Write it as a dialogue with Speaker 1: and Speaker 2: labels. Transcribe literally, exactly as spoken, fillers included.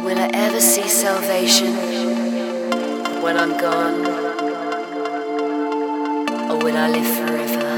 Speaker 1: Will I ever see salvation when I'm gone? Or will I live forever?